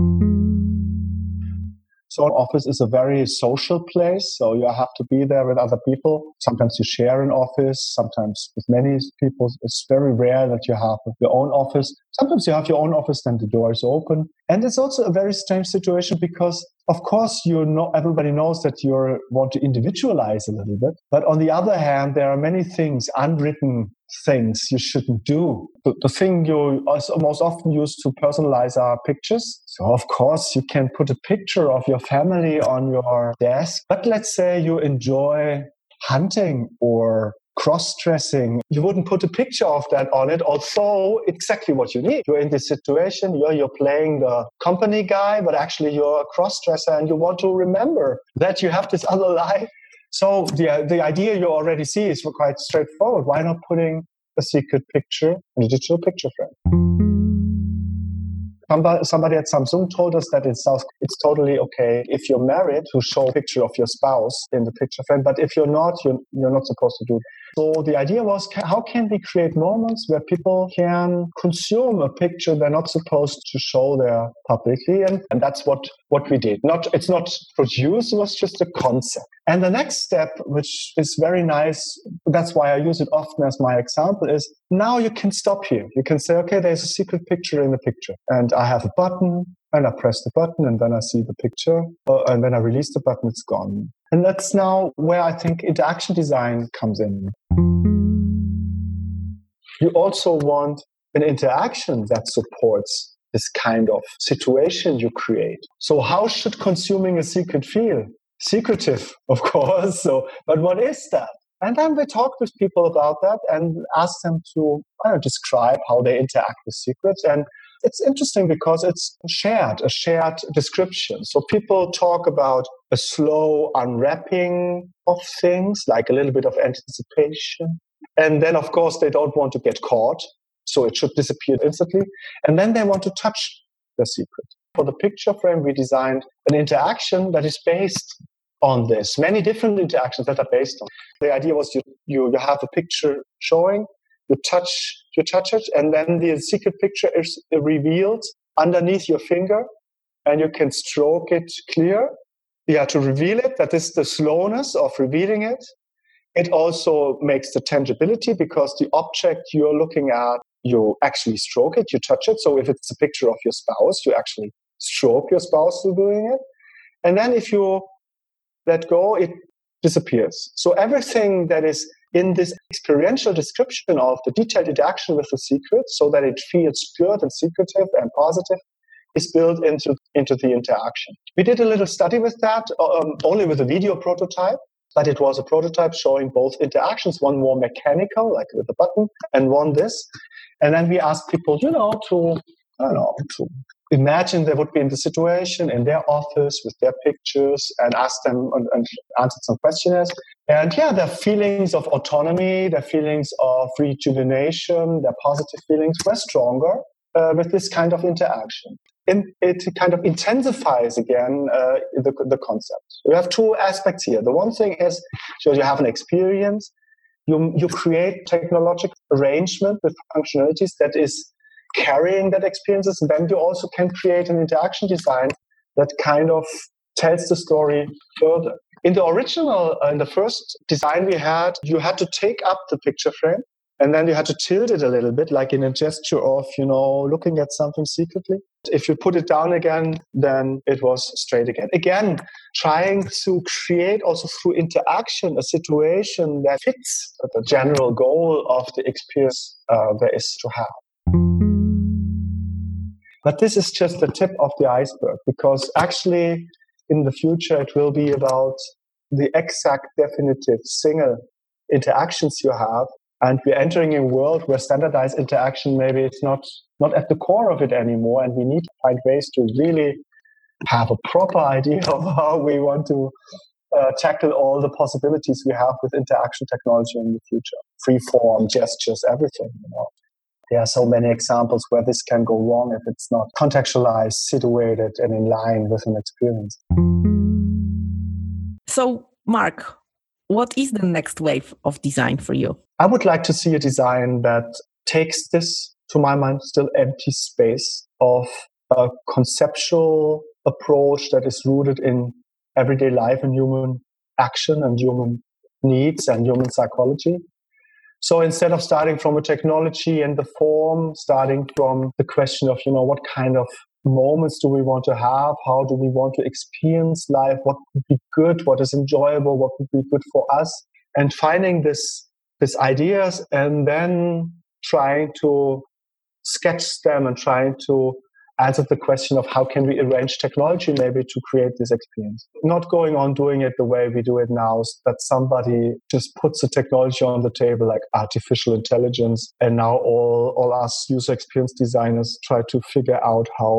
So an office is a very social place. So you have to be there with other people. Sometimes you share an office, sometimes with many people. It's very rare that you have your own office. Sometimes you have your own office, then the door is open. And it's also a very strange situation because, of course, you know, everybody knows that you want to individualize a little bit. But on the other hand, there are many things, unwritten things you shouldn't do. The, the thing you most often use to personalize are pictures. So, of course, you can put a picture of your family on your desk. But let's say you enjoy hunting or cross-dressing. You wouldn't put a picture of that on it, although exactly what you need. You're in this situation, you're, you're playing the company guy, but actually you're a cross-dresser and you want to remember that you have this other life. So the, the idea you already see is quite straightforward. Why not putting a secret picture in a digital picture frame? Somebody, somebody at Samsung told us that in South, it's totally okay if you're married to show a picture of your spouse in the picture frame, but if you're not, you're, you're not supposed to do it. So the idea was, how can we create moments where people can consume a picture they're not supposed to show there publicly? And, and that's what, what we did. Not, it's not produced, it was just a concept. And the next step, which is very nice, that's why I use it often as my example, is now you can stop here. You can say, okay, there's a secret picture in the picture. And I have a button, and I press the button, and then I see the picture. Uh, and then I release the button, it's gone. And that's now where I think interaction design comes in. You also want an interaction that supports this kind of situation you create. So how should consuming a secret feel? Secretive, of course. So, but what is that? And then we talk with people about that and ask them to I don't know, describe how they interact with secrets. And it's interesting because it's shared, a shared description. So people talk about a slow unwrapping of things, like a little bit of anticipation. And then, of course, they don't want to get caught. So it should disappear instantly. And then they want to touch the secret. For the picture frame, we designed an interaction that is based on this. Many different interactions that are based on. The idea was you, you, you have a picture showing, you touch, you touch it, and then the secret picture is revealed underneath your finger, and you can stroke it clear. You have to reveal it. That is the slowness of revealing it. It also makes the tangibility because the object you're looking at, you actually stroke it, you touch it. So if it's a picture of your spouse, you actually stroke your spouse through doing it. And then if you let go, it disappears. So everything that is in this experiential description of the detailed interaction with the secret, so that it feels good and secretive and positive, is built into, into the interaction. We did a little study with that, um, only with a video prototype, but it was a prototype showing both interactions, one more mechanical, like with a button, and one this. And then we asked people, you know, to, I don't know, to imagine they would be in the situation in their office with their pictures and ask them and, and answered some questionnaires. And yeah, their feelings of autonomy, their feelings of rejuvenation, their positive feelings were stronger uh, with this kind of interaction. In, it kind of intensifies again uh, the, the concept. We have two aspects here. The one thing is, so you have an experience, you, you create technological arrangement with functionalities that is carrying that experiences, and then you also can create an interaction design that kind of tells the story further. In the original, uh, in the first design we had, you had to take up the picture frame, and then you had to tilt it a little bit, like in a gesture of, you know, looking at something secretly. If you put it down again, then it was straight again. Again, trying to create also through interaction a situation that fits the general goal of the experience uh, there is to have. But this is just the tip of the iceberg, because actually in the future it will be about the exact definitive single interactions you have. And we're entering a world where standardized interaction maybe it's not, not at the core of it anymore. And we need to find ways to really have a proper idea of how we want to uh, tackle all the possibilities we have with interaction technology in the future. Freeform, gestures, everything, you know. There are so many examples where this can go wrong if it's not contextualized, situated, and in line with an experience. So, Mark, what is the next wave of design for you? I would like to see a design that takes this, to my mind, still empty space of a conceptual approach that is rooted in everyday life and human action and human needs and human psychology. So instead of starting from a technology and the form, starting from the question of, you know, what kind of moments do we want to have? How do we want to experience life? What would be good? What is enjoyable? What would be good for us? And finding this, these ideas and then trying to sketch them and trying to answer the question of how can we arrange technology maybe to create this experience. Not going on doing it the way we do it now, that somebody just puts the technology on the table like artificial intelligence, and now all, all us user experience designers try to figure out how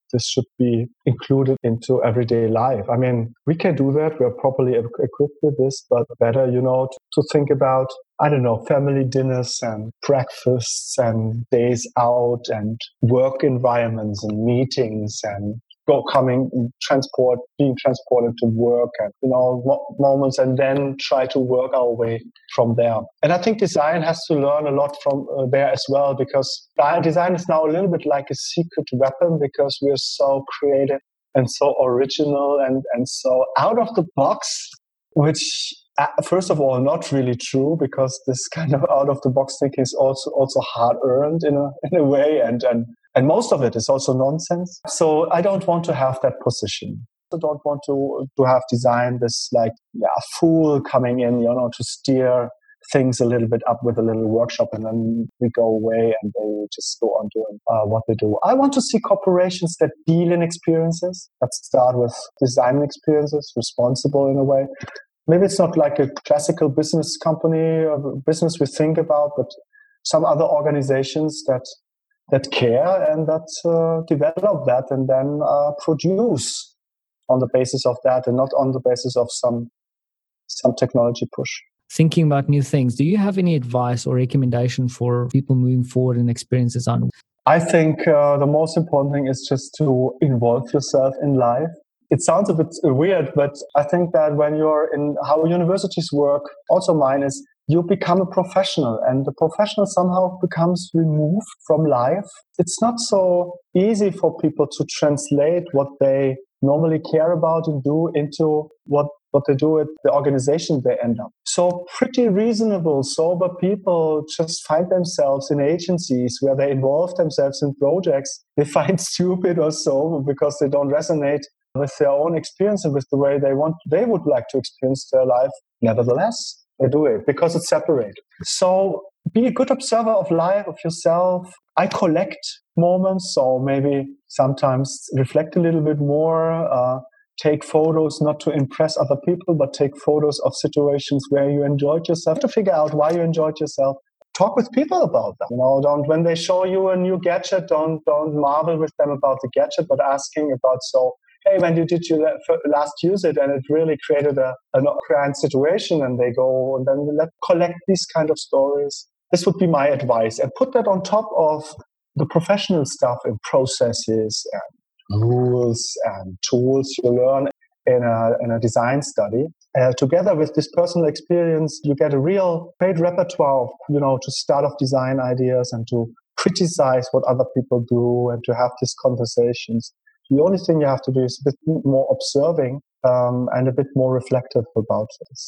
this should be included into everyday life. I mean, we can do that. We're properly equipped with this, but better, you know, to, to think about, I don't know, family dinners and breakfasts and days out and work environments and meetings and go coming transport being transported to work and you know moments, and then try to work our way from there. And I think design has to learn a lot from uh, there as well, because design is now a little bit like a secret weapon, because we're so creative and so original and and so out of the box, which uh, first of all not really true, because this kind of out of the box thinking is also also hard earned in a in a way, and and And most of it is also nonsense. So I don't want to have that position. I don't want to to have design this like yeah, fool coming in, you know, to steer things a little bit up with a little workshop, and then we go away and they just go on doing uh, what they do. I want to see corporations that deal in experiences, that start with design experiences, responsible in a way. Maybe it's not like a classical business company or business we think about, but some other organizations that that care and that uh, develop that and then uh, produce on the basis of that and not on the basis of some some technology push. Thinking about new things, do you have any advice or recommendation for people moving forward in experience design? I think uh, the most important thing is just to involve yourself in life. It sounds a bit weird, but I think that when you're in how universities work, also mine is, you become a professional, and the professional somehow becomes removed from life. It's not so easy for people to translate what they normally care about and do into what, what they do at the organization they end up. So pretty reasonable, sober people just find themselves in agencies where they involve themselves in projects they find stupid or so because they don't resonate with their own experience and with the way they want, they would like to experience their life. Nevertheless, they do it because it's separate. So be a good observer of life, of yourself. I collect moments, so maybe sometimes reflect a little bit more, uh, take photos not to impress other people, but take photos of situations where you enjoyed yourself, to figure out why you enjoyed yourself. Talk with people about that. You know, don't when they show you a new gadget, don't don't marvel with them about the gadget, but asking about, so hey, when did you last use it? And it really created a, a grand situation, and they go, and then let's collect these kind of stories. This would be my advice. And put that on top of the professional stuff in processes and rules and tools you learn in a, in a design study. Uh, together with this personal experience, you get a real great repertoire of, you know, to start off design ideas and to criticize what other people do and to have these conversations. The only thing you have to do is a bit more observing um, and a bit more reflective about this.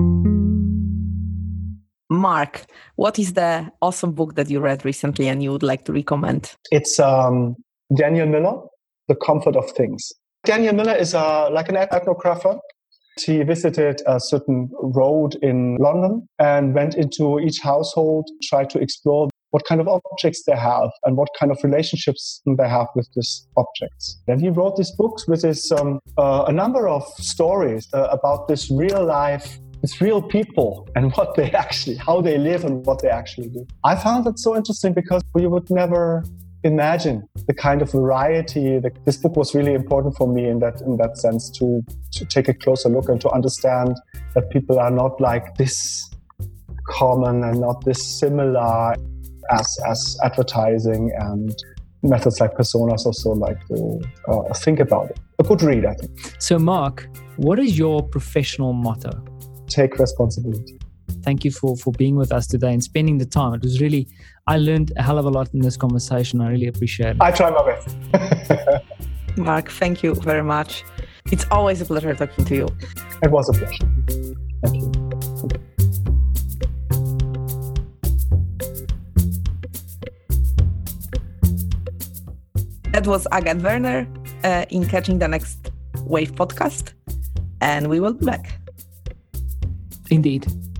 Mark, what is the awesome book that you read recently and you would like to recommend? It's um, Daniel Miller, The Comfort of Things. Daniel Miller is a, like an ethnographer. He visited a certain road in London and went into each household, tried to explore what kind of objects they have and what kind of relationships they have with these objects. Then he wrote these books with his, um, uh, a number of stories uh, about this real life, these real people and what they actually, how they live and what they actually do. I found that so interesting because you would never imagine the kind of variety. That this book was really important for me in that in that sense, to, to take a closer look and to understand that people are not like this common and not this similar as as advertising and methods like personas also like to uh, think about it. A good read, I think. So Mark, what is your professional motto? Take responsibility. Thank you for, for being with us today and spending the time. It was really, I learned a hell of a lot in this conversation. I really appreciate it. I try my best. Mark, thank you very much. It's always a pleasure talking to you. It was a pleasure. Thank you. That was Agathe Werner uh, in Catching the Next Wave podcast, and we will be back. Indeed.